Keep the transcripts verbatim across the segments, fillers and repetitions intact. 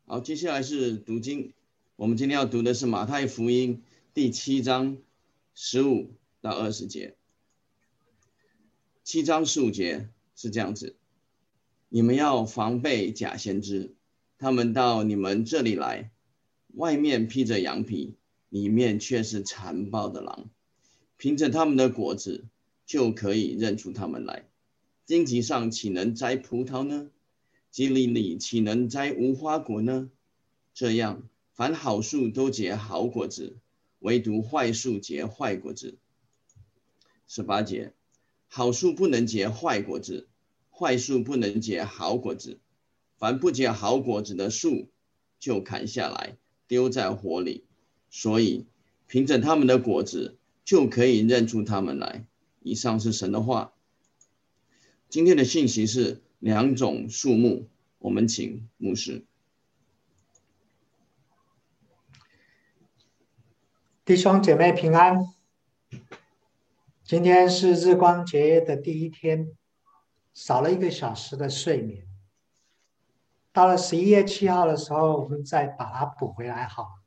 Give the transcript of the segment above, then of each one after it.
好，接下来是读经。我们今天要读的是马太福音第七章十五到二十节。七章十五节是这样子：你们要防备假先知，他们到你们这里来，外面披着羊皮，里面却是残暴的狼。凭着他们的果子，就可以认出他们来。荆棘上岂能摘葡萄呢？基利里岂能摘无花果呢？这样，凡好树都结好果子，唯独坏树结坏果子。十八节，好树不能结坏果子，坏树不能结好果子。凡不结好果子的树，就砍下来，丢在火里。所以，凭着他们的果子，就可以认出他们来。以上是神的话。今天的信息是两种树木，我们请牧师。 弟兄姐妹平安。今天是日光节的第一天，少了一个小时的睡眠。到了十一月七号的时候，我们再把它补回来好。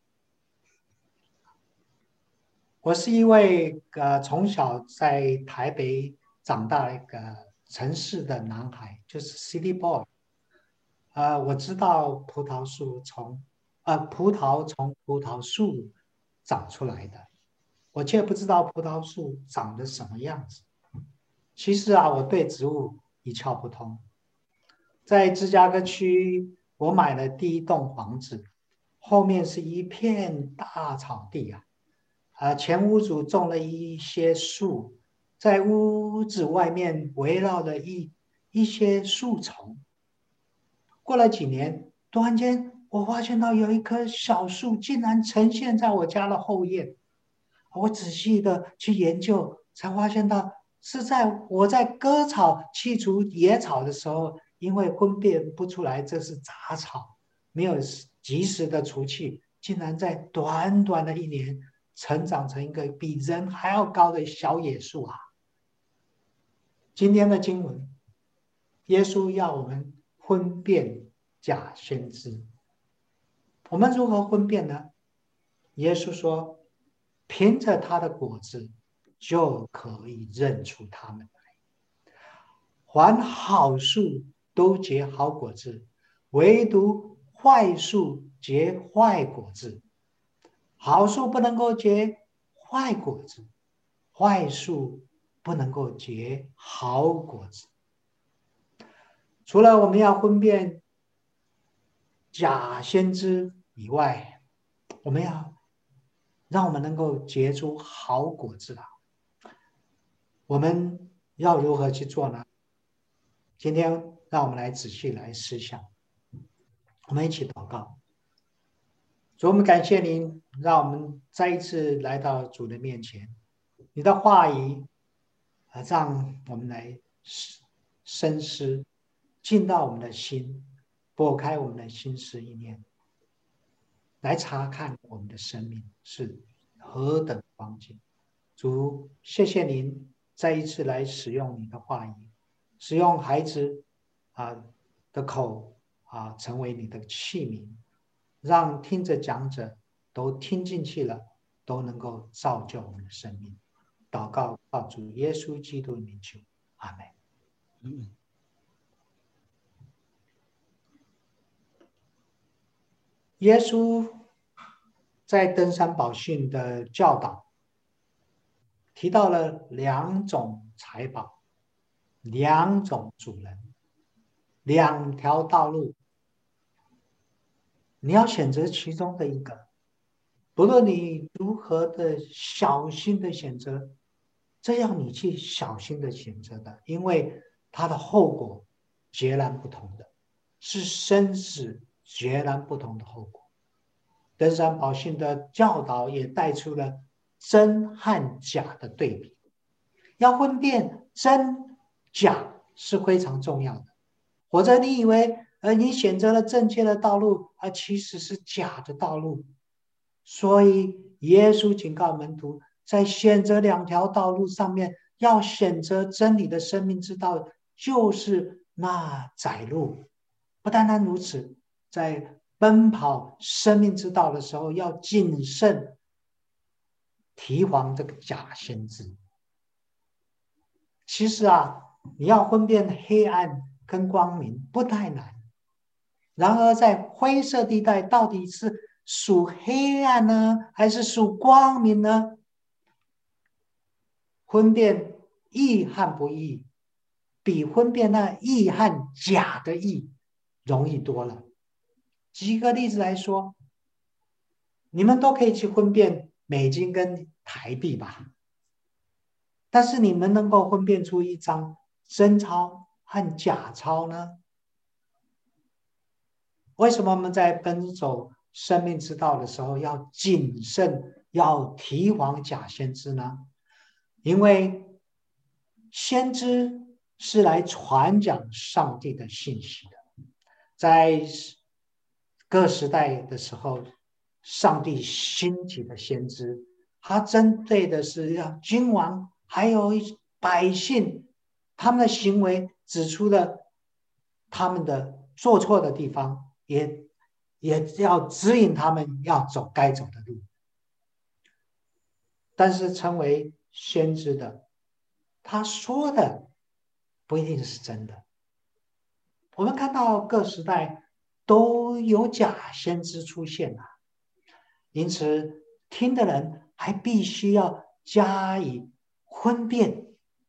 我是一位呃从小在台北长大的一个城市的男孩，就是 City Boy。呃，我知道葡萄树从呃葡萄从葡萄树长出来的，我却不知道葡萄树长得什么样子。其实啊，我对植物一窍不通。在芝加哥区，我买了第一栋房子，后面是一片大草地啊。啊，前屋主种了一些树，在屋子外面围绕了一一些树丛。过了几年，突然间我发现到有一棵小树竟然呈现在我家的后院。我仔细的去研究，才发现到是在我在割草去除野草的时候，因为分辨不出来这是杂草，没有及时的除去，竟然在短短的一年成长成一个比人还要高的小野树啊！今天的经文，耶稣要我们分辨假先知。我们如何分辨呢？耶稣说，凭着他的果子就可以认出他们来。凡好树都结好果子，唯独坏树结坏果子。好树不能够结坏果子，坏树不能够结好果子。除了我们要分辨假先知以外，我们要让我们能够结出好果子来。我们要如何去做呢？今天让我们来仔细来思想。我们一起祷告。主，我们感谢您，让我们再一次来到主的面前。你的话语让我们来深思，进到我们的心，拨开我们的心思意念，来查看我们的生命是何等光景。主，谢谢您再一次来使用你的话语，使用孩子啊的口啊成为你的器皿，让听着讲者都听进去了，都能够造就我们的生命。祷告靠主耶稣基督的名求，阿们。 嗯， 耶稣在登山宝训的教导提到了两种财宝，两种主人，两条道路，你要选择其中的一个。不论你如何的小心的选择，这要你去小心的选择的，因为它的后果截然不同的，是生死截然不同的后果。登山宝训的教导也带出了真和假的对比，要分辨真假是非常重要的。或者你以为呃你选择了正确的道路，而其实是假的道路。所以耶稣警告门徒，在选择两条道路上面，要选择真理的生命之道，就是那窄路。不单单如此，在奔跑生命之道的时候，要谨慎提防这个假先知。其实啊，你要分辨黑暗跟光明不太难。然而，在灰色地带，到底是属黑暗呢，还是属光明呢？分辨义和不义，比分辨那义和假的义容易多了。举个例子来说，你们都可以去分辨美金跟台币吧，但是你们能够分辨出一张真钞和假钞呢？为什么我们在奔走生命之道的时候要谨慎，要提防假先知呢？因为先知是来传讲上帝的信息的。在各时代的时候，上帝兴起的先知，他针对的是让君王还有百姓他们的行为，指出了他们的做错的地方，也也要指引他们要走该走的路。但是成为先知的，他说的不一定是真的。我们看到各时代都有假先知出现啊，因此听的人还必须要加以分辨。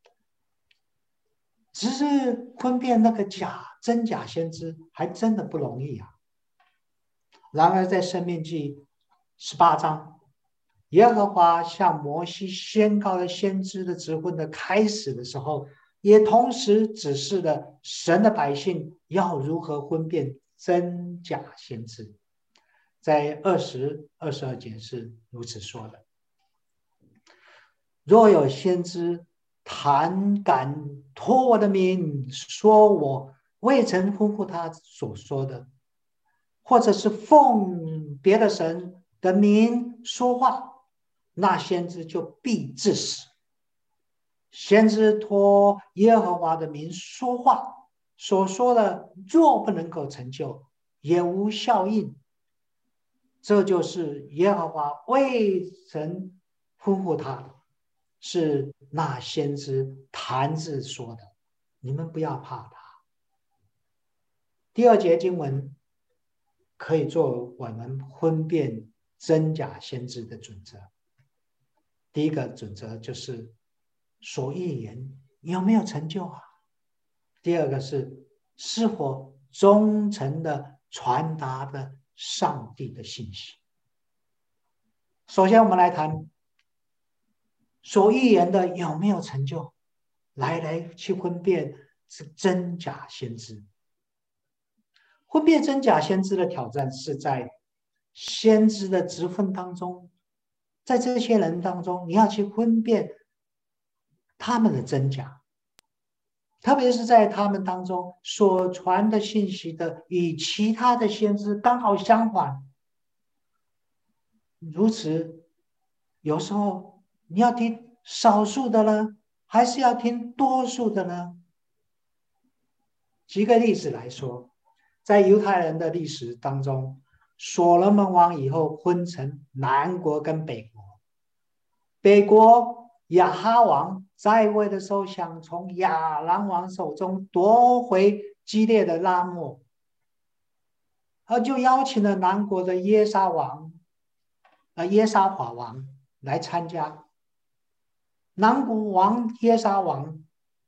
只是分辨那个假真假先知还真的不容易啊。然而在申命记十八章，耶和华向摩西宣告了先知的职分的开始的时候，也同时指示了神的百姓要如何分辨真假先知。在二十二十二节是如此说的：若有先知胆敢托我的名说我未曾吩咐他所说的，或者是奉别的神的名说话，那先知就必致死。先知托耶和华的名说话，所说的若不能够成就，也无效应。这就是耶和华未曾吩咐他的，是那先知坛子说的，你们不要怕他。第二节经文可以做我们分辨真假先知的准则。第一个准则就是所预言有没有成就啊？第二个是是否忠诚的传达的上帝的信息。首先我们来谈所预言的有没有成就，来来去分辨是真假先知。分辨真假先知的挑战是在先知的职分当中，在这些人当中，你要去分辨他们的真假，特别是在他们当中所传的信息的与其他的先知刚好相反。如此，有时候你要听少数的呢，还是要听多数的呢？举个例子来说，在犹太人的历史当中，所罗门王以后分成南国跟北国。北国亚哈王在位的时候，想从亚兰王手中夺回基列的拉末，而就邀请了南国的耶沙王，呃耶沙法王来参加。南国王耶沙王，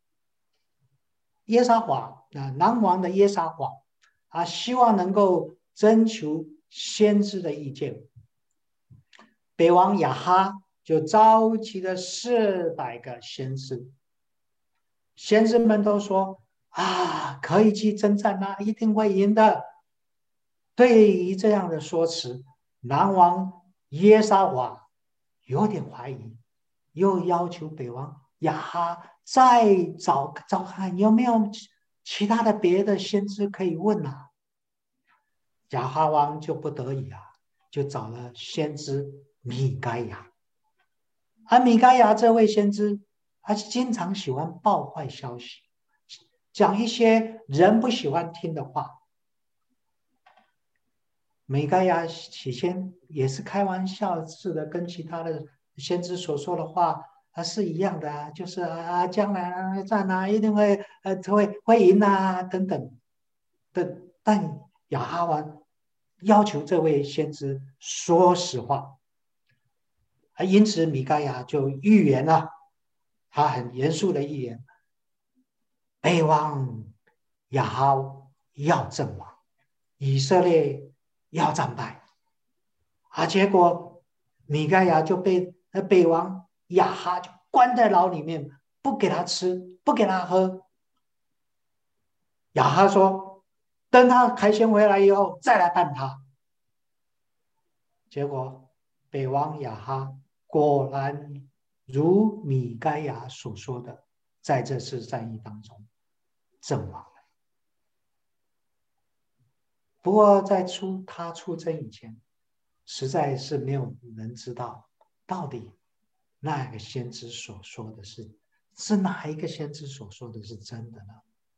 耶沙法啊，南王的耶沙法啊，希望能够征求先知的意见。北王亚哈就召集了四百个先知，先知们都说啊，可以去征战啊，一定会赢的。对于这样的说辞，南王耶沙法有点怀疑，又要求北王亚哈再找找看有没有其他的别的先知可以问啊。亚哈王就不得已啊，就找了先知米该亚。而米该亚这位先知，他经常喜欢报坏消息，讲一些人不喜欢听的话。 米该亚起先也是开玩笑似的，跟其他的先知所说的话啊是一样的啊，就是啊将来啊战啊一定会呃会会赢啊等等的，但亚哈王要求这位先知说实话，啊，因此米该亚就预言了，他很严肃的预言，北王亚哈要阵亡，以色列要战败。啊，结果米盖亚就被那北王亚哈就关在牢里面，不给他吃，不给他喝。亚哈说，等他凯旋回来以后再来办他。结果北王亚哈果然如米盖亚所说的，在这次战役当中阵亡了。不过在出他出征以前，实在是没有人知道到底那个先知所说的是是哪一个先知所说的是真的呢？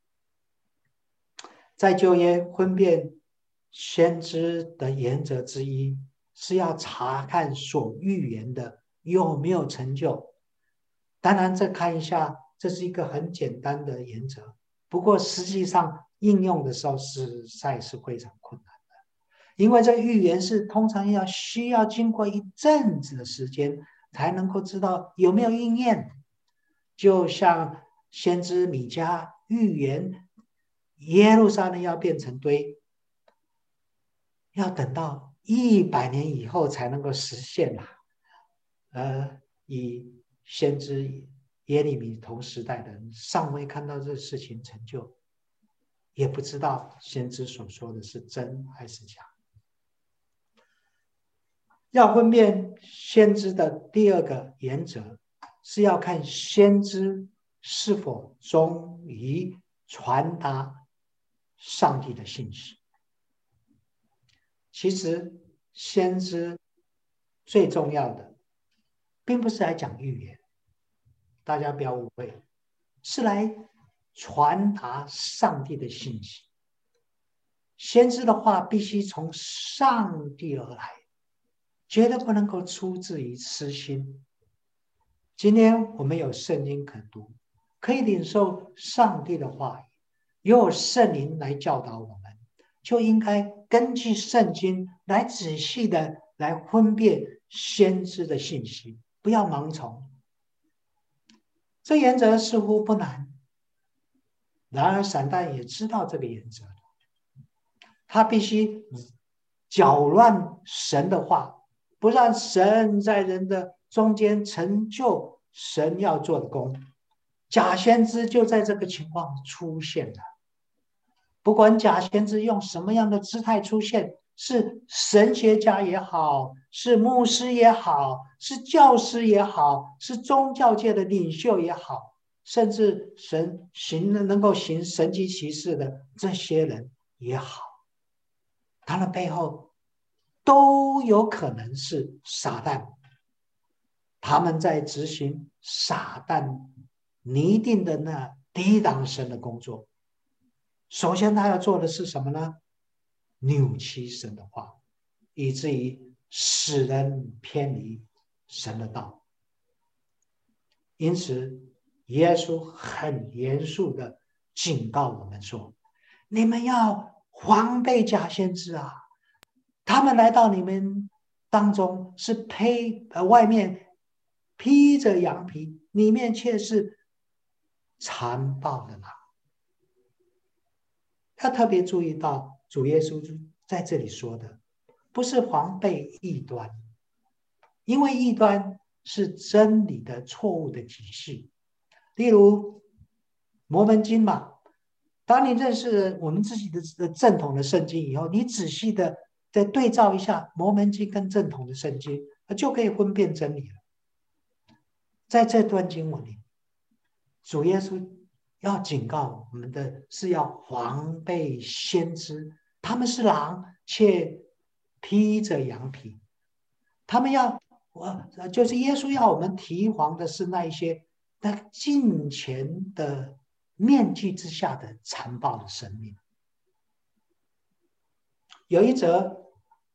在旧约分辨先知的原则之一是要查看所预言的有没有成就。当然，这看一下，这是一个很简单的原则。不过，实际上应用的时候实在是非常困难的，因为这预言是通常要需要经过一阵子的时间才能够知道有没有应验。就像先知米迦预言耶路撒冷要变成堆，要等到一百年以后才能够实现啦。呃，以先知耶利米同时代的人尚未看到这事情成就，也不知道先知所说的是真还是假。要分辨先知的第二个原则是要看先知是否忠于传达上帝的信息。其实先知最重要的并不是来讲预言，大家不要误会，是来传达上帝的信息。先知的话必须从上帝而来，绝对不能够出自于私心。今天我们有圣经可读，可以领受上帝的话语，有圣灵来教导我们，就应该根据圣经来仔细的来分辨先知的信息，不要盲从。这原则似乎不难，然而撒旦也知道这个原则，他必须搅乱神的话，不让神在人的中间成就神要做的工。假先知就在这个情况出现了。不管假先知用什么样的姿态出现，是神学家也好，是牧师也好，是教师也好，是宗教界的领袖也好，甚至神行能够行神迹奇事的这些人也好，他的背后都有可能是撒旦，他们在执行撒旦拟定的那抵挡神的工作。首先他要做的是什么呢？扭曲神的话，以至于使人偏离神的道。因此耶稣很严肃的警告我们说，你们要防备假先知啊，他们来到你们当中是披呃外面披着羊皮，里面却是残暴的狼。要特别注意到主耶稣在这里说的不是防备异端，因为异端是真理的错误的体系。例如摩门经嘛，当你认识我们自己的正统的圣经以后，你仔细的再对照一下摩门经跟正统的圣经，就可以分辨真理了。在这段经文里，主耶稣要警告我们的是要防备先知，他们是狼，却披着羊皮。他们要，我就是耶稣要我们提防的是那一些在金钱的面具之下的残暴的生命。有一则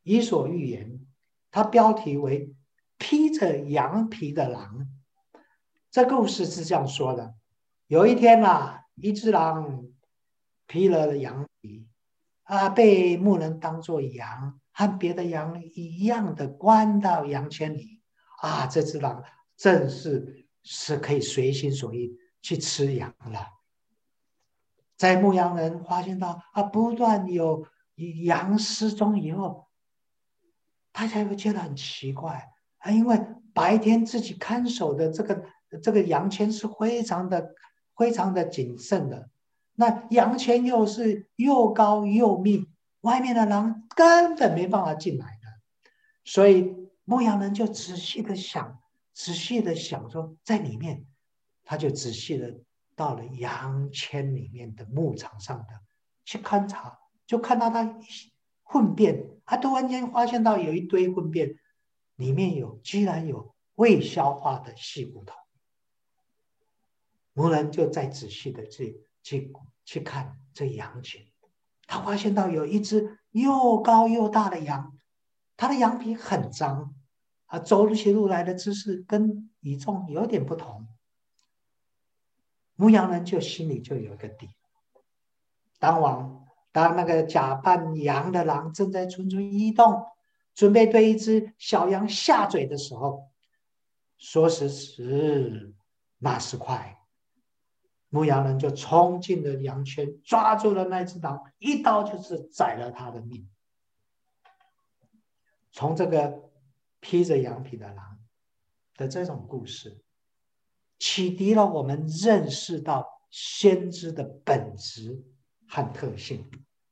伊索寓言，它标题为披着羊皮的狼。这故事是这样说的：有一天啊，一只狼披了羊皮啊，被牧人当作羊，和别的羊一样的关到羊圈里啊。这只狼正是是可以随心所欲去吃羊了。在牧羊人发现到啊，不断有羊失踪以后，他才会觉得很奇怪啊，因为白天自己看守的这个这个羊圈是非常的非常的谨慎的，那羊圈又是又高又密，外面的狼根本没办法进来的，所以牧羊人就仔细的想，仔细的想说，在里面，他就仔细的到了羊圈里面的牧场上的去勘察，就看到他粪便，他突然间发现到有一堆粪便，里面有居然有未消化的细骨头。牧人就再仔细的去去去看这羊群，他发现到有一只又高又大的羊，它的羊皮很脏啊，走起路来的姿势跟与众有点不同。牧羊人就心里就有一个底。当晚，当那个假扮羊的狼正在蠢蠢欲动，准备对一只小羊下嘴的时候，说时迟，那时快，牧羊人就冲进了羊圈，抓住了那只狼，一刀就是宰了他的命。从这个披着羊皮的狼的这种故事，启迪了我们认识到先知的本质和特性。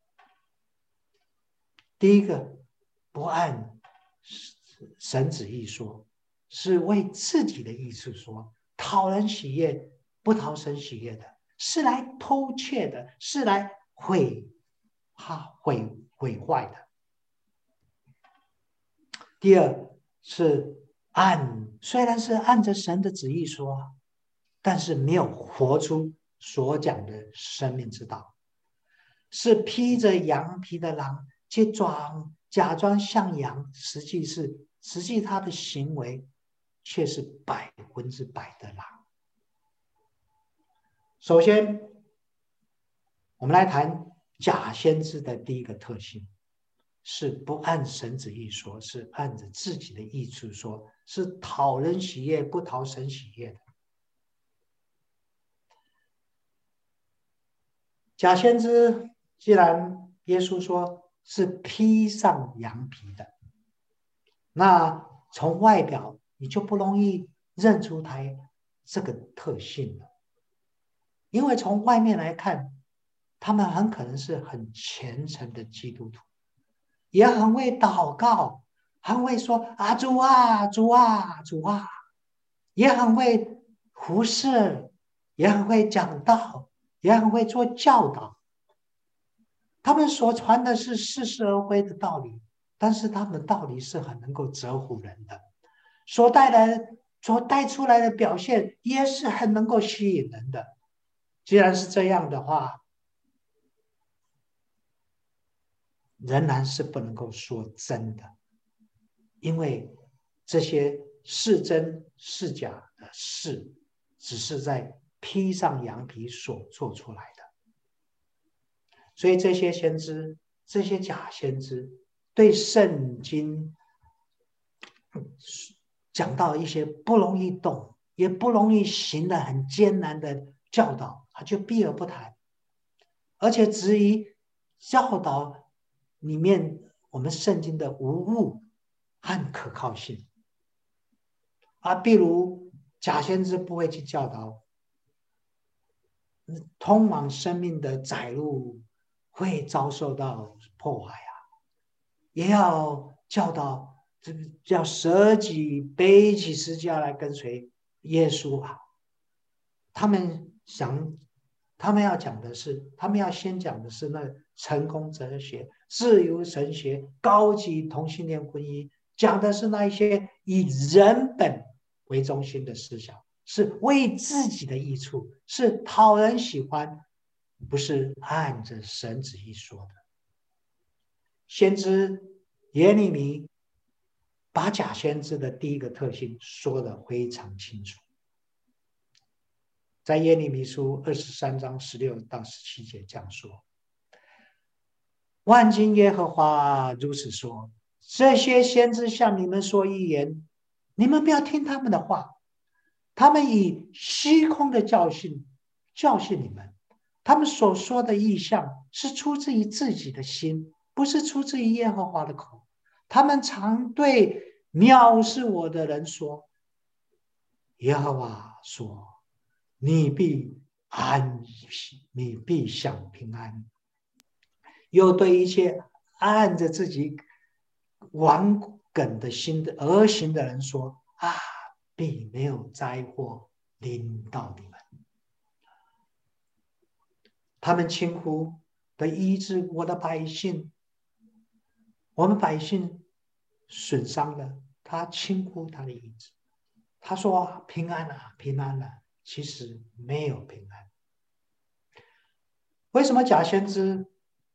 第一个，不按神旨意说，是为自己的意思说，讨人喜悦，不讨神喜悦的，是来偷窃的，是来毁哈毁毁坏的。第二是按，虽然是按着神的旨意说，但是没有活出所讲的生命之道，是披着羊皮的狼，去装假装像羊，实际是实际他的行为却是百分之百的狼。首先，我们来谈假先知的第一个特性，是不按神旨意说，是按着自己的意思说，是讨人喜悦，不讨神喜悦的。假先知，既然耶稣说是披上羊皮的，那从外表你就不容易认出他这个特性了，因为从外面来看，他们很可能是很虔诚的基督徒，也很会祷告，很会说啊主啊主啊主啊，也很会服侍，也很会讲道，也很会做教导。他们所传的是似是而非的道理，但是他们的道理是很能够折服人的，所带来所带出来的表现也是很能够吸引人的。既然是这样的话，仍然是不能够说真的，因为这些是真是假的事，只是在披上羊皮所做出来的。所以这些先知，这些假先知，对圣经讲到一些不容易懂，也不容易行的很艰难的教导，他就避而不谈，而且质疑教导里面我们圣经的无误和可靠性。啊，比如假先知不会去教导通往生命的窄路会遭受到破坏啊，也要教导这个叫舍己背起十字架来跟随耶稣啊。他们想，他们要讲的是，他们要先讲的是那成功哲学、自由神学、高级同性恋婚姻，讲的是那一些以人本为中心的思想，是为自己的益处，是讨人喜欢，不是按着神旨意说的。先知耶利米把假先知的第一个特性说得非常清楚，在耶利米书二十三章十六到十七节这样说：万军耶和华如此说，这些先知向你们说预言，你们不要听他们的话，他们以虚空的教训教训你们，他们所说的意象是出自于自己的心，不是出自于耶和华的口。他们常对藐视我的人说，耶和华说，你必安息，你必享平安。又对一切按着自己顽梗的心的而行的人说，啊，必没有灾祸临到你们。他们轻忽的医治我的百姓，我们百姓损伤了，他轻忽他的医治。他说平安啊，平安啊，其实没有平安。为什么假先知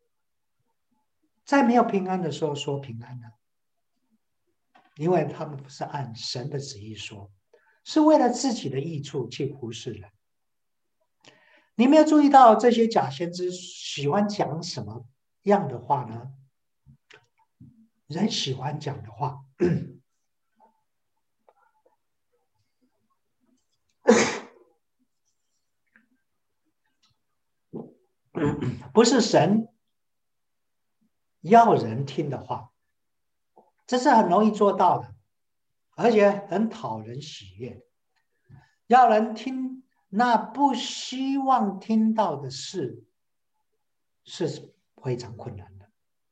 在没有平安的时候说平安呢？因为他们不是按神的旨意说，是为了自己的益处去忽视人。你没有注意到这些假先知喜欢讲什么样的话呢？人喜欢讲的话不是神要人听的话，这是很容易做到的，而且很讨人喜悦。要人听那不希望听到的事，是非常困难的。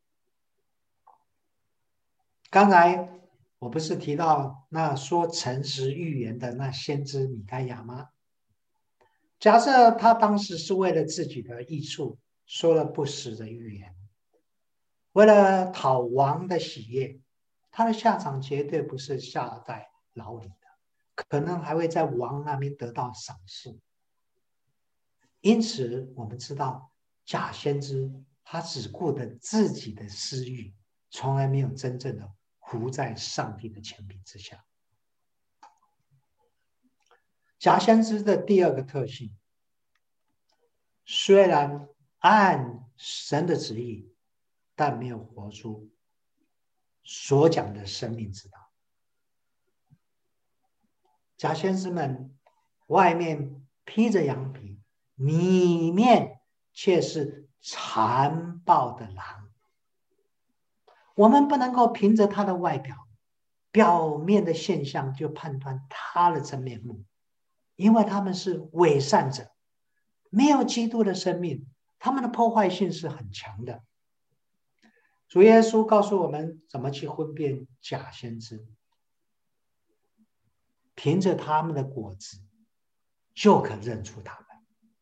刚才我不是提到那说诚实预言的那先知米该亚吗？假设他当时是为了自己的益处说了不实的预言，为了讨王的喜悦，他的下场绝对不是下在牢里的，可能还会在王那边得到赏识。因此我们知道假先知他只顾着自己的私欲，从来没有真正的服在上帝的权柄之下。假先知的第二个特性，虽然按神的旨意，但没有活出所讲的生命之道。假先知们外面披着羊皮，里面却是残暴的狼。我们不能够凭着他的外表表面的现象就判断他的真面目，因为他们是伪善者，没有基督的生命，他们的破坏性是很强的。主耶稣告诉我们怎么去分辨假先知，凭着他们的果子就可认出他们。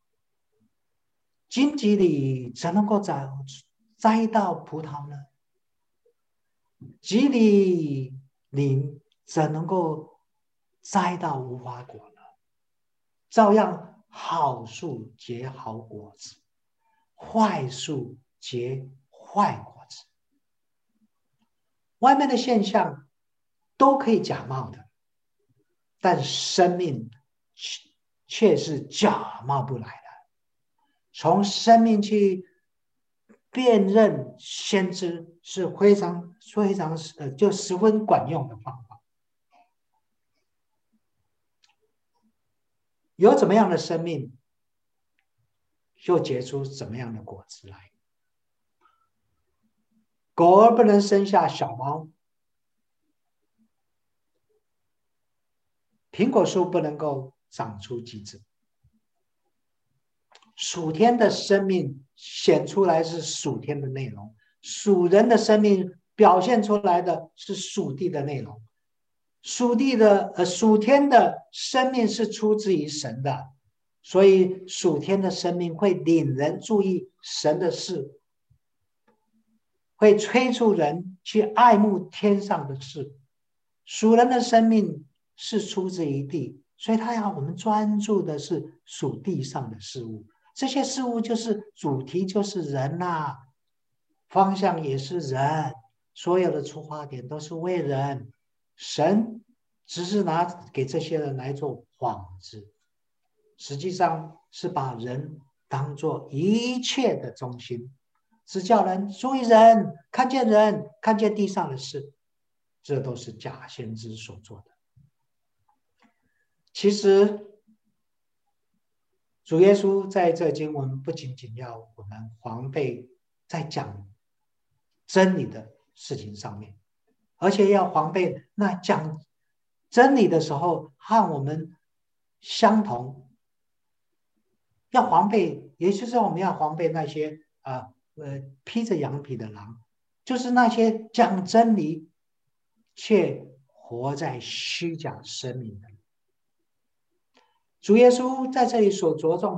荆棘里怎能够摘摘到葡萄呢？棘里里怎能够摘到无花果呢？照样，好树结好果子，坏树结坏果子。外面的现象都可以假冒的，但生命却是假冒不来的。从生命去辨认先知是非常非常呃，就十分管用的方法。有怎么样的生命，就结出怎么样的果子来。狗儿不能生下小猫，苹果树不能够长出橘子。属天的生命显出来是属天的内容，属人的生命表现出来的是属地的内容。属地的呃，属天的生命是出自于神的，所以属天的生命会领人注意神的事，会催促人去爱慕天上的事。属人的生命是出自于地，所以他要我们专注的是属地上的事物。这些事物就是主题，就是人呐、啊，方向也是人， 所有的出发点都是为人，神只是拿给这些人来做幌子，实际上是把人当作一切的中心，只叫人注意人，看见人，看见地上的事，这都是假先知所做的。其实主耶稣在这经文不仅仅要我们防备在讲真理的事情上面，而且要防备那讲真理的时候和我们相同，要防备，也就是我们要防备那些啊呃披着羊皮的狼，就是那些讲真理却活在虚假生命的人。主耶稣在这里所着重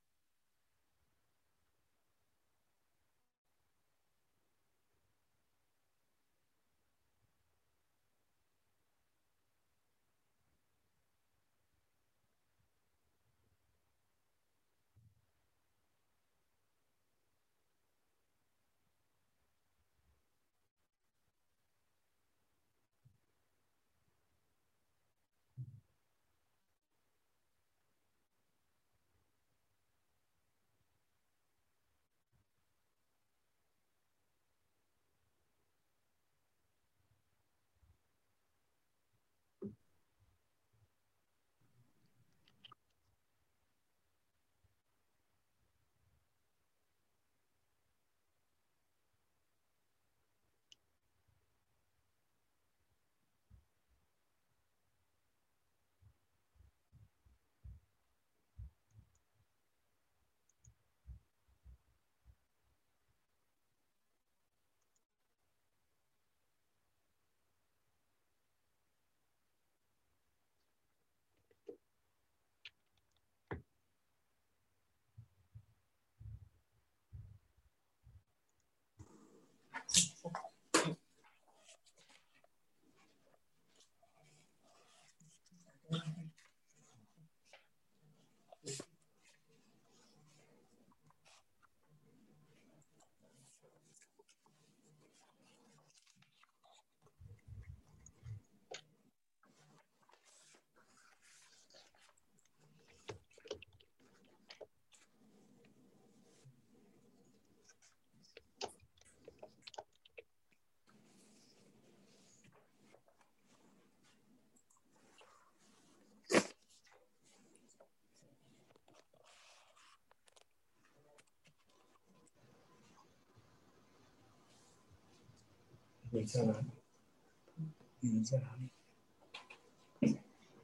你在哪里？你在哪里？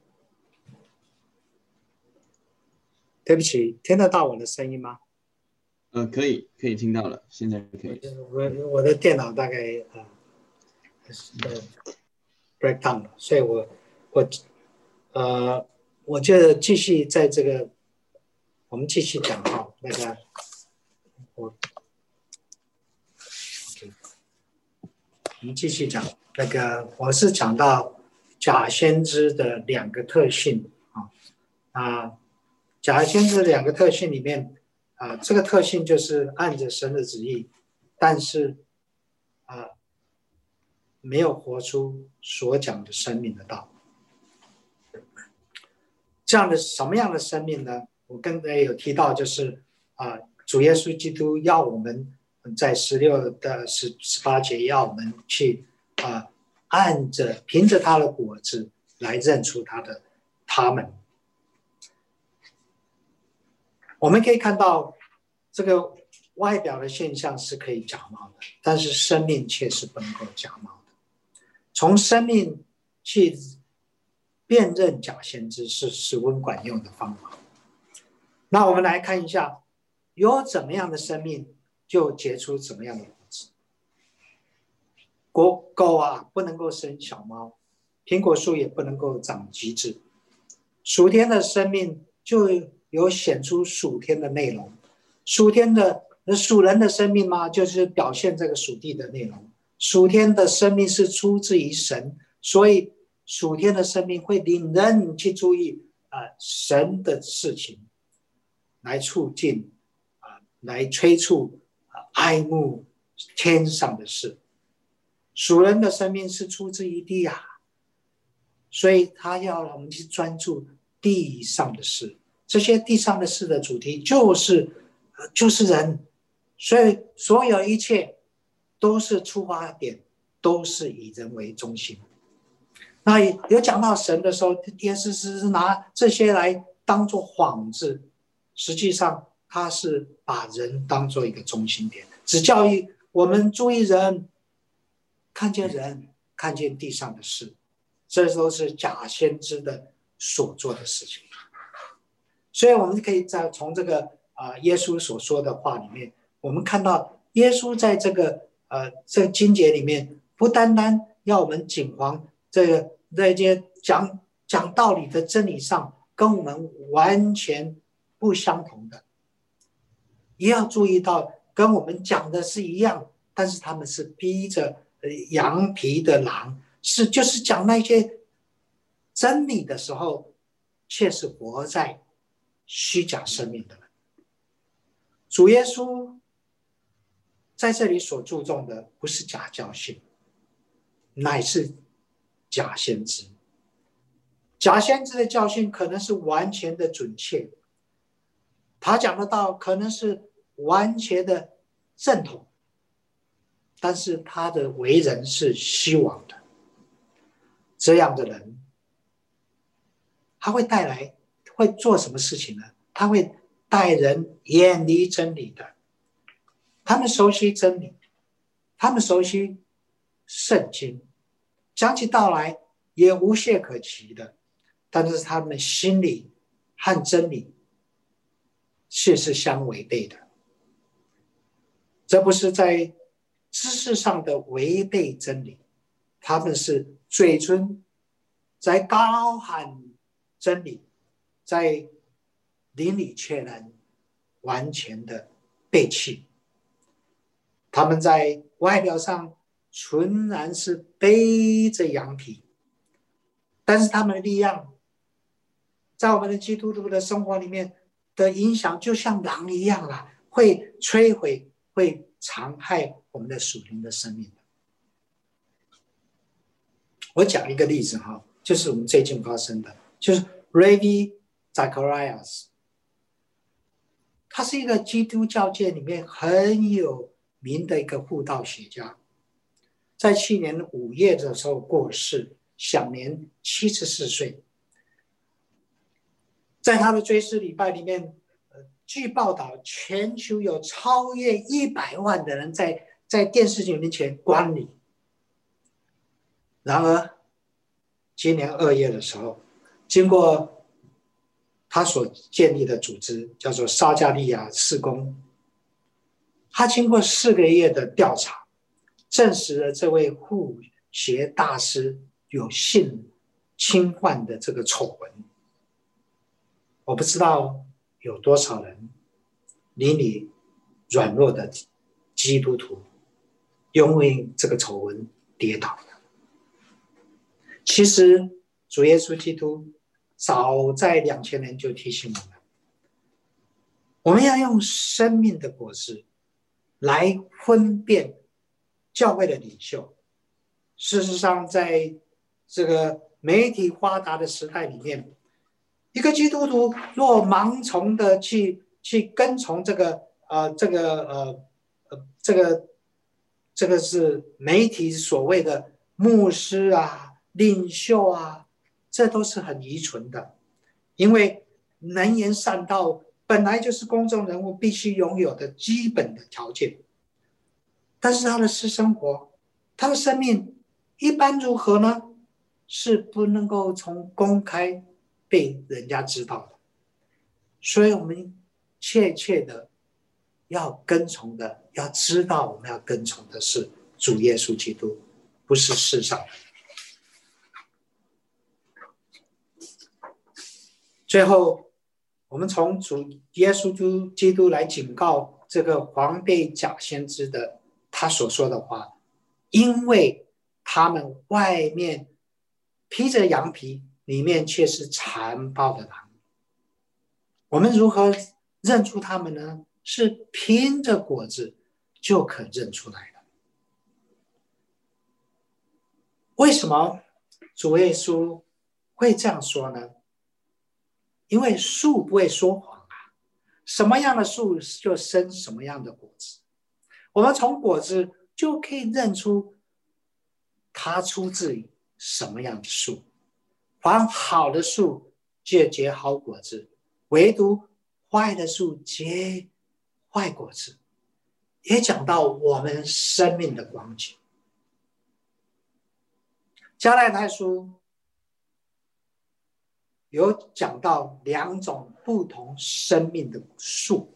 对不起，听得到我的声音吗？ 呃，可以，可以听到了，现在可以。 我我的电脑大概啊呃 break down 了，所以我我呃我就继续在这个我们继续讲哈，那个我。我们继续讲那个，我是讲到假先知的两个特性啊啊，假先知的两个特性里面啊，这个特性就是按着神的旨意，但是啊没有活出所讲的生命的道。这样的什么样的生命呢？我刚才有提到，就是啊，主耶稣基督要我们。在十六的十十八节，要我们去啊，按着凭着他的果子来认出他的他们。我们可以看到，这个外表的现象是可以假冒的，但是生命却是不能够假冒的。从生命去辨认假先知是十分管用的方法。那我们来看一下，有怎么样的生命？就结出怎么样的果子。狗狗啊，不能够生小猫；苹果树也不能够长橘子。属天的生命就有显出属天的内容。属天的属人的生命嘛，就是表现这个属地的内容。属天的生命是出自于神，所以属天的生命会令人去注意啊、呃、神的事情，来促进啊、呃，来催促。爱慕天上的事， 属人的生命是出自于地啊，所以他要让我们去专注地上的事。这些地上的事的主题就是就是人，所以所有一切都是出发点，都是以人为中心。那有讲到神的时候，耶稣是拿这些来当作幌子，实际上他是把人当作一个中心点，只教育我们注意人，看见人，看见地上的事，这都是假先知的所做的事情。所以我们可以在从这个呃耶稣所说的话里面，我们看到耶稣在这个呃这个经节里面，不单单要我们谨防这个那些讲讲道理的真理上跟我们完全不相同的，也要注意到跟我们讲的是一样，但是他们是披着羊皮的狼，是就是讲那些真理的时候，却是活在虚假生命的人。主耶稣在这里所注重的不是假教训，乃是假先知。假先知的教训可能是完全的准确，他讲的道可能是完全的正统，但是他的为人是虚妄的。这样的人他会带来会做什么事情呢？他会带人远离真理的。他们熟悉真理，他们熟悉圣经，讲起道来也无懈可击的，但是他们心里和真理却是相违背的。这不是在知识上的违背真理，他们是嘴唇在高喊真理，在邻里却能完全的背弃。他们在外表上纯然是背着羊皮，但是他们的力量在我们的基督徒的生活里面的影响就像狼一样啦，会摧毁，会残害我们的属灵的生命。我讲一个例子哈，就是我们最近发生的，就是 Ravi Zacharias， 他是一个基督教界里面很有名的一个布道学家，在去年五月的时候过世，享年七十四岁。在他的追思礼拜里面，据报道，全球有超越一百万的人在在电视机面前观礼。然而，今年二月的时候，经过他所建立的组织叫做撒加利亚事工，他经过四个月的调查，证实了这位护学大师有性侵犯的这个丑闻。我不知道有多少人邻里软弱的基督徒因为这个丑闻跌倒了。其实主耶稣基督早在两千年就提醒我们，我们要用生命的果子来分辨教会的领袖。事实上，在这个媒体发达的时代里面，一个基督徒若盲从的去去跟从这个呃这个呃呃这个这个是媒体所谓的牧师啊、领袖啊，这都是很愚蠢的，因为能言善道本来就是公众人物必须拥有的基本的条件，但是他的私生活、他的生命一般如何呢？是不能够从公开被人家知道的。所以我们切切的要跟从的，要知道我们要跟从的是主耶稣基督，不是世上的。最后，我们从主耶稣基督来警告这个防备假先知的他所说的话，因为他们外面披着羊皮，里面却是残暴的狼。我们如何认出他们呢？是凭着果子就可认出来的。 为什么主耶稣会这样说呢？因为树不会说谎啊，什么样的树就生什么样的果子。我们从果子就可以认出它出自于什么样的树。凡好的树就结好果子，唯独坏的树结坏果子。也讲到我们生命的光景。加拉太书有讲到两种不同生命的树，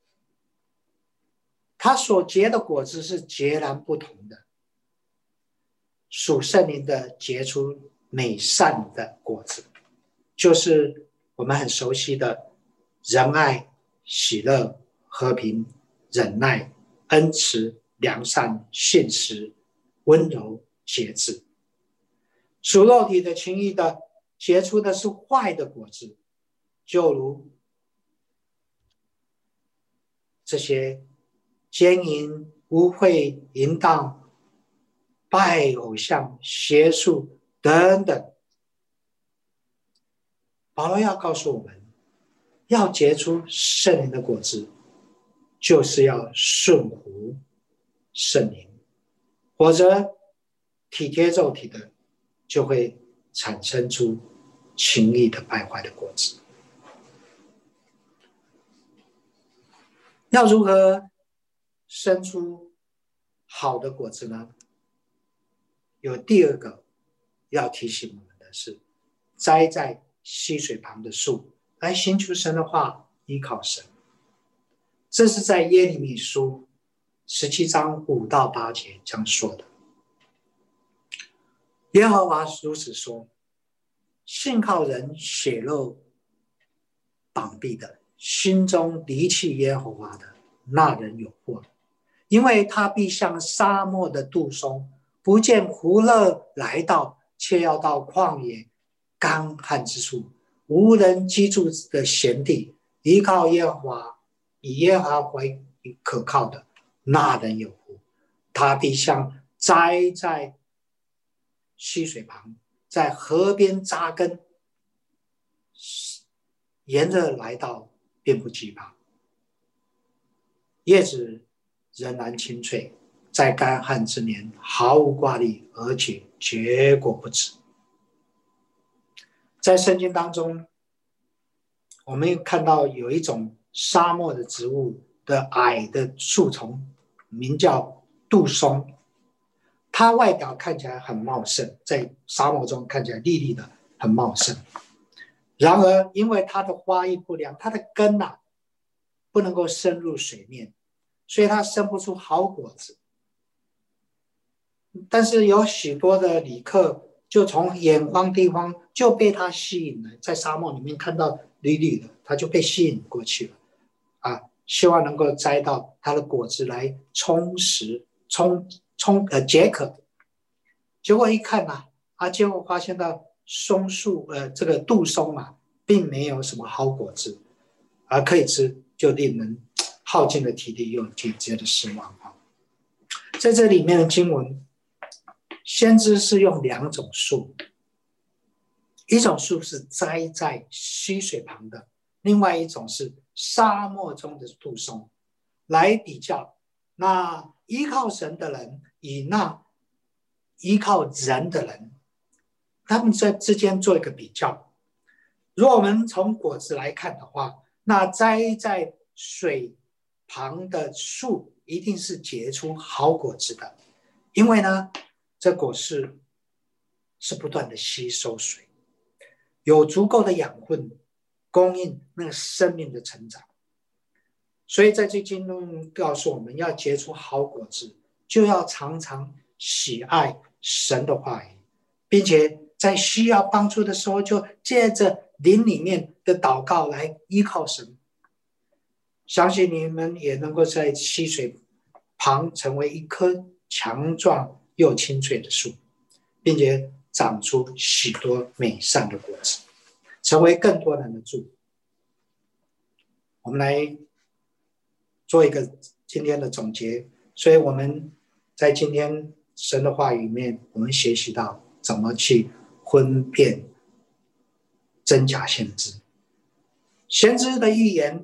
它所结的果子是截然不同的。属圣灵的结出美善的果子，就是我们很熟悉的仁爱、喜乐、和平、忍耐、恩慈、良善、信实、温柔、节制。属肉体的情欲的结出的是坏的果子，就如这些奸淫、污秽、淫荡、拜偶像、邪术等等。保罗要告诉我们，要结出圣灵的果子，就是要顺服圣灵，否则体贴肉体的就会产生出情欲的败坏的果子。要如何生出好的果子呢？有第二个要提醒我们的是，栽在溪水旁的树，来寻求神的话，依靠神。这是在耶利米书十七章五到八节这样说的。耶和华如此说：信靠人血肉绑臂的，心中离弃耶和华的，那人有祸，因为他必像沙漠的杜松，不见福乐来到，却要到旷野干旱之处，无人居住的闲地，依靠耶和华，以耶和华为可靠的，那人有福。他必像栽在溪水旁，在河边扎根，炎热来到便不惧怕，叶子仍然青翠，在干旱之年毫无挂虑，而且结果不止。在圣经当中，我们看到有一种沙漠的植物的矮的树丛，名叫杜松。它外表看起来很茂盛，在沙漠中看起来绿绿的，很茂盛。然而，因为它的花艺不良，它的根啊不能够深入水面，所以它生不出好果子。但是有许多的旅客就从远方地方就被它吸引了，在沙漠里面看到绿绿的，他就被吸引过去了，啊，希望能够摘到它的果子来充实、充充呃解渴。结果一看啊，啊，结果发现到松树呃这个杜松啊，并没有什么好果子，而可以吃，就令人耗尽了体力，又直接的失望啊。在这里面的经文，先知是用两种树，一种树是栽在溪水旁的，另外一种是沙漠中的杜松，来比较那依靠神的人与那依靠人的人，他们在之间做一个比较。如果我们从果子来看的话，那栽在水旁的树一定是结出好果子的，因为呢，这果实是不断的吸收水，有足够的养分供应那个生命的成长。所以在这经中告诉我们，要结出好果子，就要常常喜爱神的话语，并且在需要帮助的时候，就借着灵里面的祷告来依靠神。相信你们也能够在溪水旁成为一棵强壮又青翠的树，并且长出许多美善的果子，成为更多人的祝福。我们来做一个今天的总结。所以我们在今天神的话语里面，我们学习到怎么去分辨真假先知。先知的预言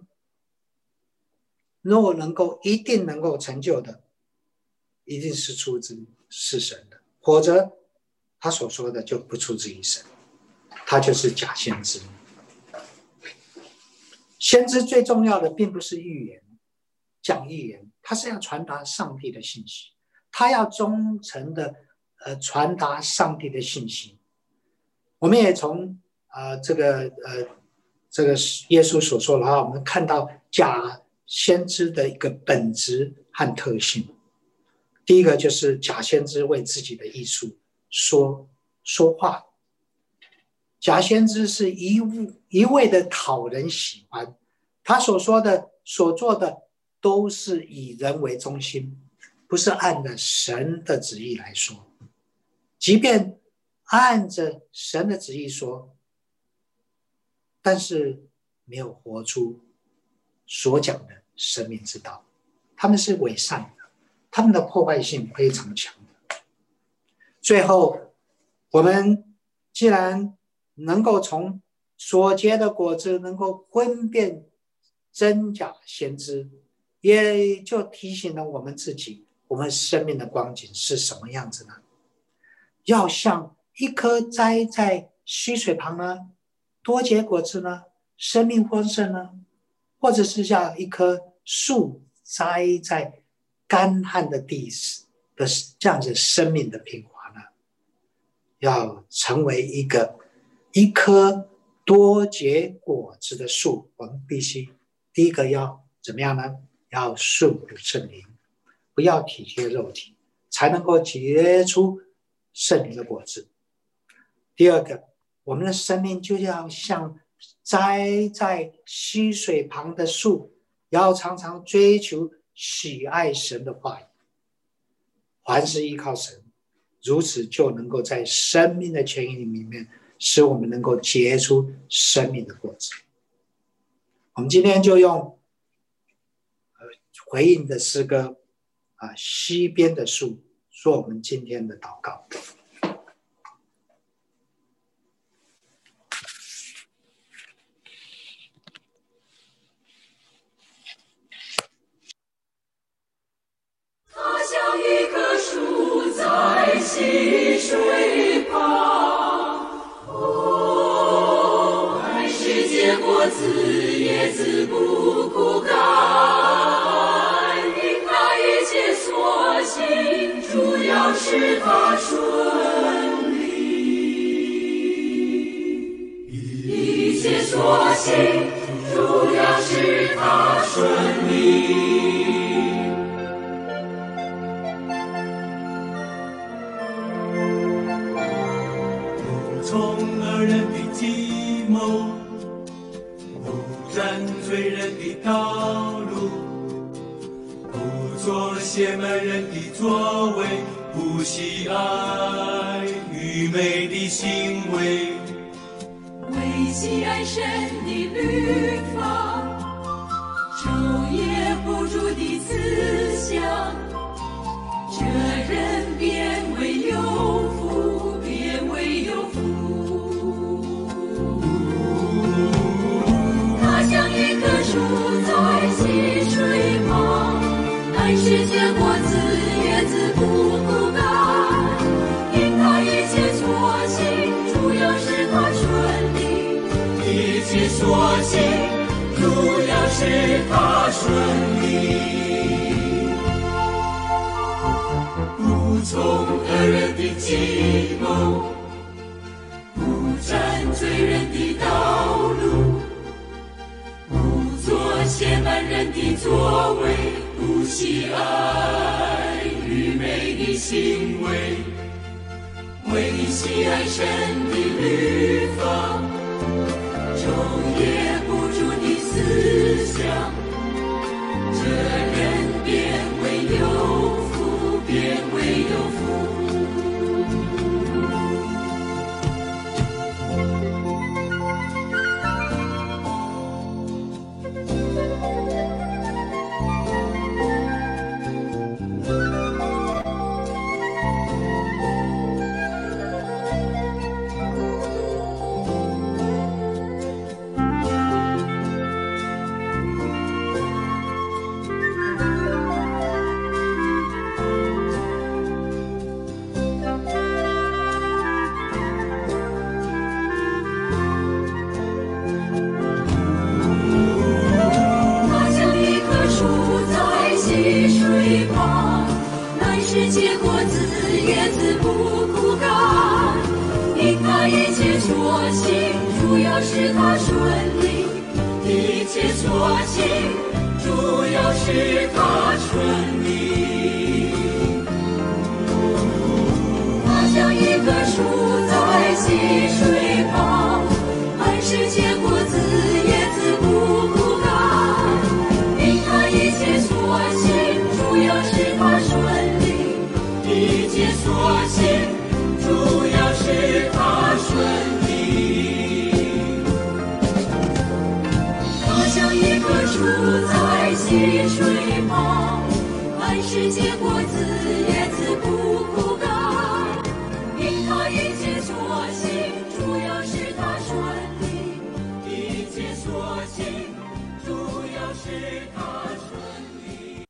若能够一定能够成就的，一定是出自是神的，否则他所说的就不出自于神，他就是假先知。先知最重要的并不是预言讲预言，他是要传达上帝的信息，他要忠诚的呃传达上帝的信息。我们也从呃这个呃这个耶稣所说的话，我们看到假先知的一个本质和特性。第一个就是假先知为自己的艺术说说话，假先知是一一味的讨人喜欢，他所说的所做的都是以人为中心，不是按着神的旨意来说。即便按着神的旨意说，但是没有活出所讲的生命之道，他们是伪善的，他们的破坏性非常强的。最后，我们既然能够从所结的果子能够分辨真假先知，也就提醒了我们自己，我们生命的光景是什么样子呢？要像一棵栽在溪水旁呢，多结果子呢，生命丰盛呢，或者是像一棵树栽在干旱的地的这样子生命的平滑呢？要成为一个一棵多结果子的树，我们必须第一个要怎么样呢？要顺服圣灵，不要体贴肉体，才能够结出圣灵的果子。第二个，我们的生命就要像栽在溪水旁的树，要常常追求喜爱神的话语，凡是依靠神，如此就能够在生命的泉源里面使我们能够结出生命的果子。我们今天就用回应的诗歌啊，溪边的树做我们今天的祷告。 它像一棵树在溪水旁，哦，还是结果子，叶子不枯干，因它一切所行，主要是它顺利，一切所行，主要是它顺利。 从恶人的计谋，不占罪人的道路，不做邪门人的作为，不喜爱愚昧的行为， 为喜爱神的律法，昼夜不住的思想，这人变为有福，变为有福。他像一棵树在溪水旁，按时结果子，叶子不枯干，因他一切所行，主要是他顺利，一切所行，主要是他顺利。不从恶人的计谋，不占罪人的道路，不做邪蛮人的作为，不喜爱愚昧的行为，为喜爱神的律法，昼夜不住的思想，这人变为有福，变为有福。 使他顺利，一切所行，主要使他顺利。他像一棵树在溪水旁，按时结果子，叶子不枯干。因他一切所行，主要使他顺利，一切所行，主要使他顺利。他像一棵树在溪水旁，按时结果子，叶子不枯干。因他一切所行，主要使他顺利，一切所行，主要使他顺利。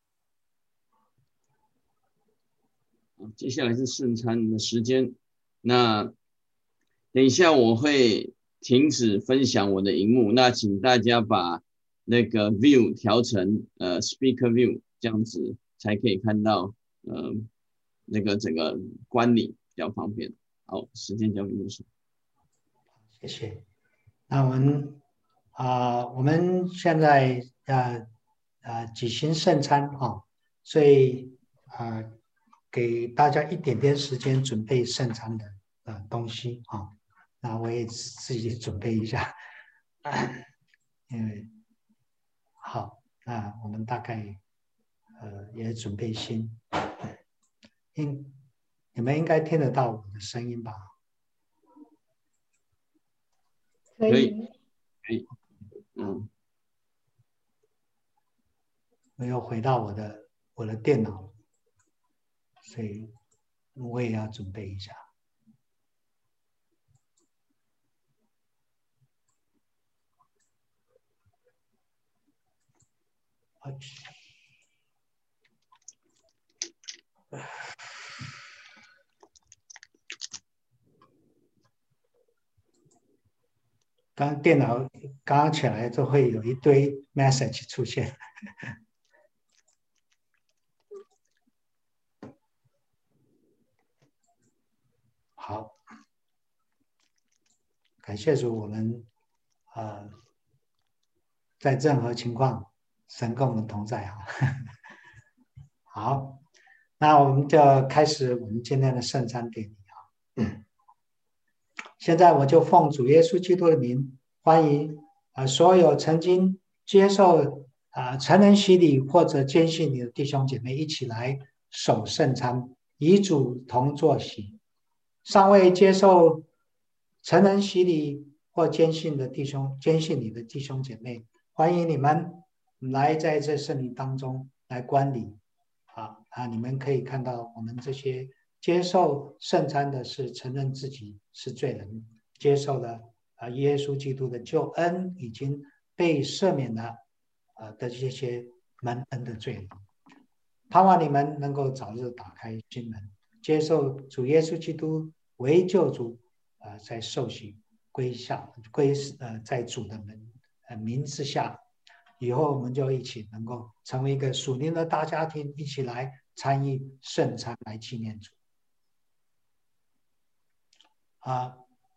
接下来是圣餐的时间。那等一下我会停止分享我的荧幕，那请大家把那个 view 调成呃 speaker view， 这样子才可以看到呃那个整个观礼比较方便。好，时间交给牧师。 谢谢。那我们啊、呃，我们现在呃呃举行圣餐啊、哦，所以啊、呃、给大家一点点时间准备圣餐的呃东西啊、哦。那我也自己准备一下，因为好，那我们大概呃也准备心，应你们应该听得到我的声音吧？ 可以，可以，嗯。 我又回到我的我的电脑，所以我也要准备一下。刚电脑刚刚起来就会有一堆 message 出现。好，感谢主，我们呃在任何情况，神跟我们同在啊。好，那我们就开始我们今天的圣餐典礼啊。嗯现在我就奉主耶稣基督的名，欢迎啊、呃、所有曾经接受啊、呃、成人洗礼或者坚信你的弟兄姐妹一起来守圣餐，与主同坐席。尚未接受成人洗礼或坚信的弟兄，坚信你的弟兄姐妹，欢迎你们来在这圣礼当中来观礼。啊啊！你们可以看到，我们这些接受圣餐的是承认自己是罪人，接受了啊耶稣基督的救恩，已经被赦免了啊的这些蒙恩的罪人。盼望你们能够早日打开心门，接受主耶稣基督为救主，啊，在受洗归下归呃在主的门呃名字下。以后我们就一起能够成为一个属灵的大家庭，一起来参与圣餐，来纪念主。啊，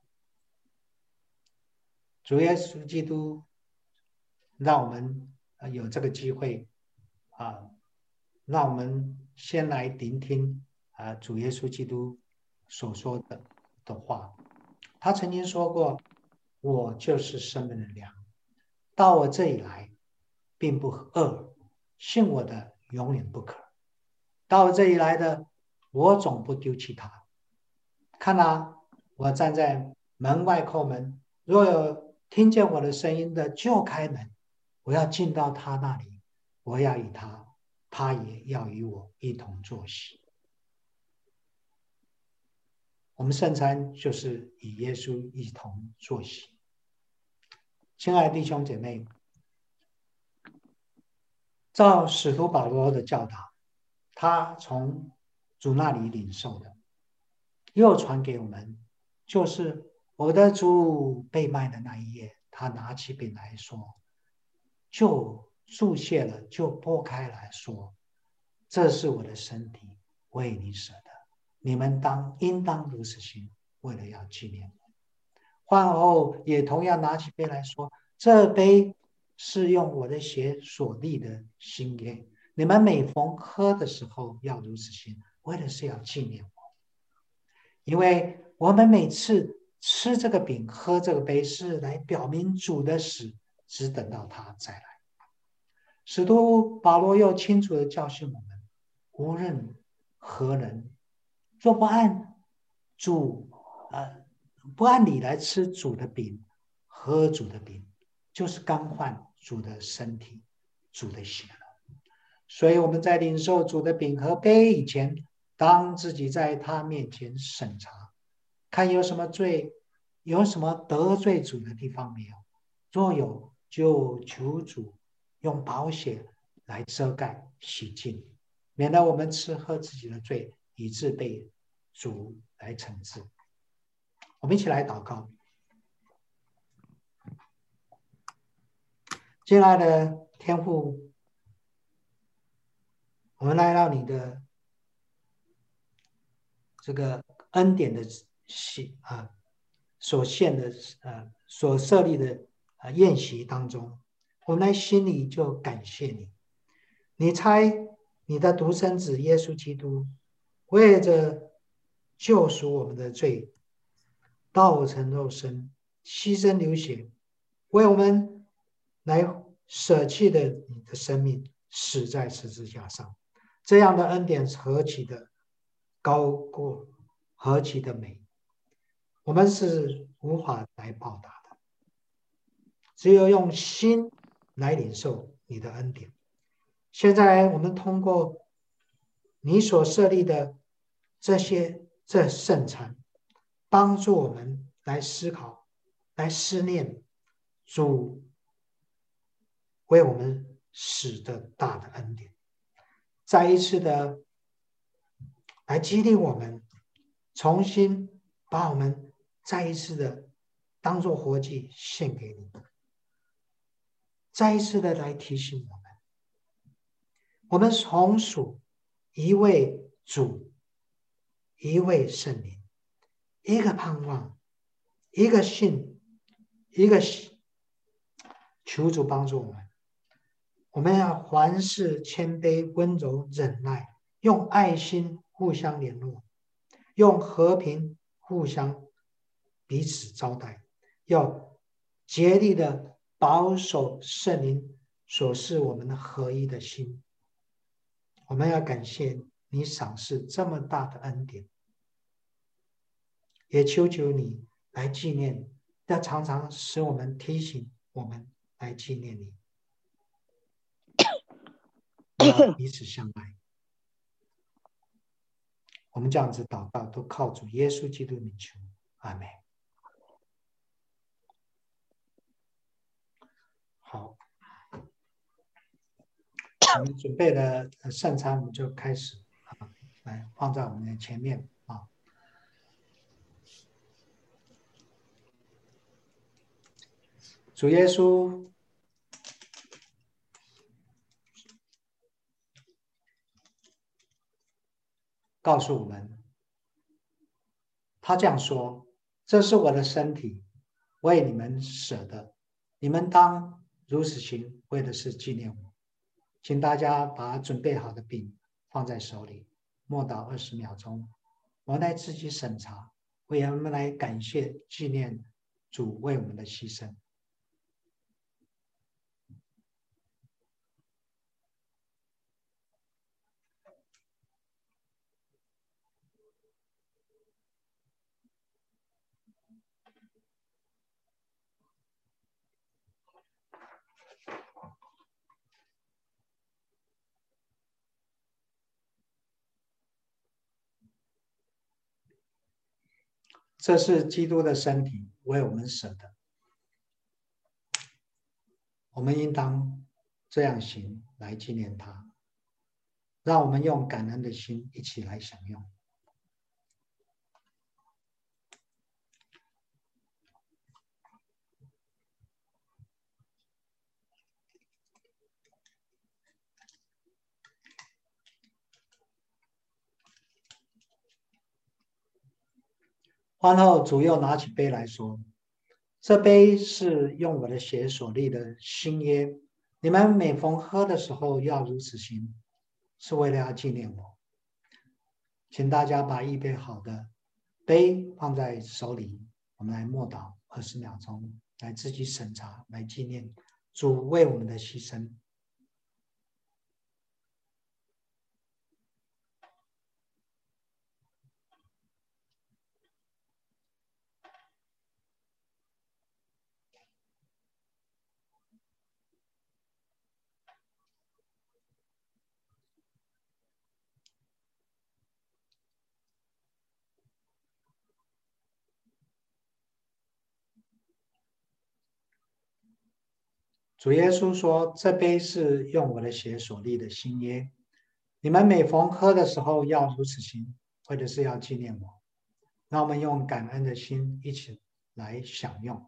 主耶稣基督让我们有这个机会啊，让我们先来聆听啊主耶稣基督所说的的话。他曾经说过：“我就是生命的粮，到我这里来。”并不饿，信我的永远不渴。到这里来的，我总不丢弃他。看啊，我站在门外叩门，若有听见我的声音的，就开门。我要进到他那里，我要与他，他也要与我一同坐席。我们圣餐就是与耶稣一同坐席。亲爱的弟兄姐妹，照使徒保罗的教导，他从主那里领受的，又传给我们，就是我的主被卖的那一夜，他拿起饼来说，就注谢了，就拨开来说，这是我的身体，为你舍的，你们当应当如此行，为了要纪念我。 饭后也同样拿起杯来说：“这杯是用我的血所立的新约，你们每逢喝的时候要如此行，为的是要纪念我。因为我们每次吃这个饼、喝这个杯，是来表明主的死，只等到他再来。”使徒保罗又清楚地教训我们：无论何人，若不按主呃不按理来吃主的饼、喝主的饼，就是干犯主的身体、主的血了。所以我们在领受主的饼和杯以前，当自己在他面前审查，看有什么罪，有什么得罪主的地方没有。若有，就求主用宝血来遮盖洗净，免得我们吃喝自己的罪，以致被主来惩治。我们一起来祷告。亲爱的天父，我们来到你的这个恩典的啊所献的呃所设立的呃宴席当中，我们来心里就感谢你。你差你的独生子耶稣基督，为着救赎我们的罪，道成肉身，牺牲流血，为我们来舍弃的你的生命，死在十字架上。这样的恩典何其的高过，何其的美，我们是无法来报答的，只有用心来领受你的恩典。现在我们通过你所设立的这些这圣餐，帮助我们来思考，来思念主为我们使的大的恩典，再一次的来激励我们，重新把我们再一次的当作活祭献给你，再一次的来提醒我们，我们从属一位主，一位圣灵，一个盼望，一个信，一个求主帮助我们。我们要凡事谦卑、温柔、忍耐，用爱心互相联络，用和平互相彼此招待，要竭力的保守圣灵所示我们的合一的心。我们要感谢你赏赐这么大的恩典，也求求你来纪念，要常常使我们提醒我们来纪念你，要彼此相爱。我们这样子祷告，都靠主耶稣基督名求，阿们。好，我们准备了圣餐，我们就开始啊，来放在我们的前面啊。主耶稣告诉我们，他这样说：“这是我的身体，为你们舍的，你们当如此行，为的是纪念我。”请大家把准备好的饼放在手里，默祷二十秒钟，我们来自己审查，为我们来感谢纪念主为我们的牺牲。这是基督的身体，为我们舍的。我们应当这样行来纪念他。让我们用感恩的心一起来享用。饭后，主又拿起杯来说：“ 这杯是用我的血所立的新约，你们每逢喝的时候要如此行，是为了要纪念我。请大家把一杯好的杯放在手里，我们来默祷二十秒钟，来自己审查，来纪念主为我们的牺牲。主耶稣说：“这杯是用我的血所立的新约，你们每逢喝的时候要如此行，或者是要纪念我。”让我们用感恩的心一起来享用。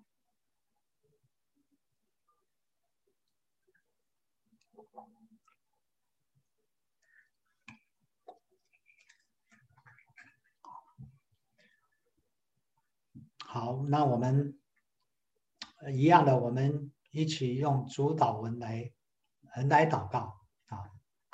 好，那我们一样的，我们一起用主祷文来来祷告啊。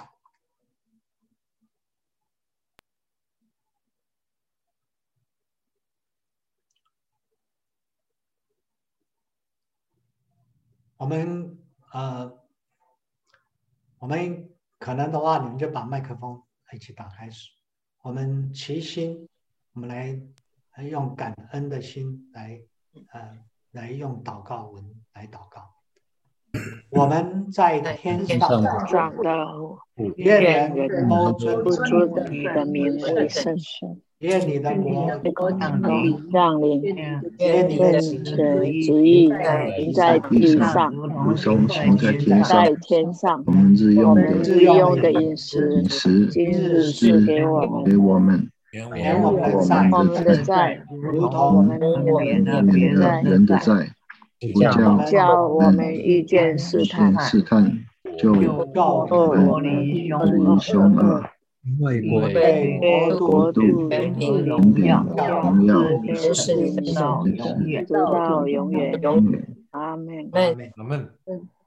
我们呃，我们可能的话，你们就把麦克风一起打开。我们齐心，我们来用感恩的心来呃，来用祷告文来祷告。我们在天上的，愿人都尊尊你的名为圣， 愿你的国降临， 愿你的旨意行在地上， 如同行在天上。 在天上， 我们日用的日用的饮食， 饮食， 今日赐给我们， 给我们， 免我们的债，如同我们免了别人的债，不叫叫我们遇见试探， 试探就脱离凶恶。 因为国对国度、 荣耀、荣耀， 直到永远，直到永远。阿门。 阿门。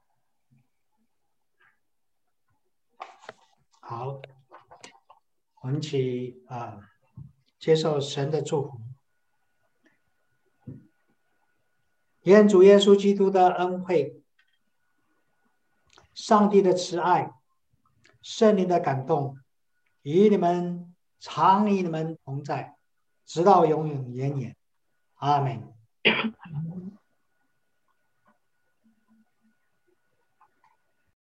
好，我们一起啊、呃，接受神的祝福。愿主耶稣基督的恩惠、上帝的慈爱、圣灵的感动，与你们常与你们同在，直到永永远远。阿门。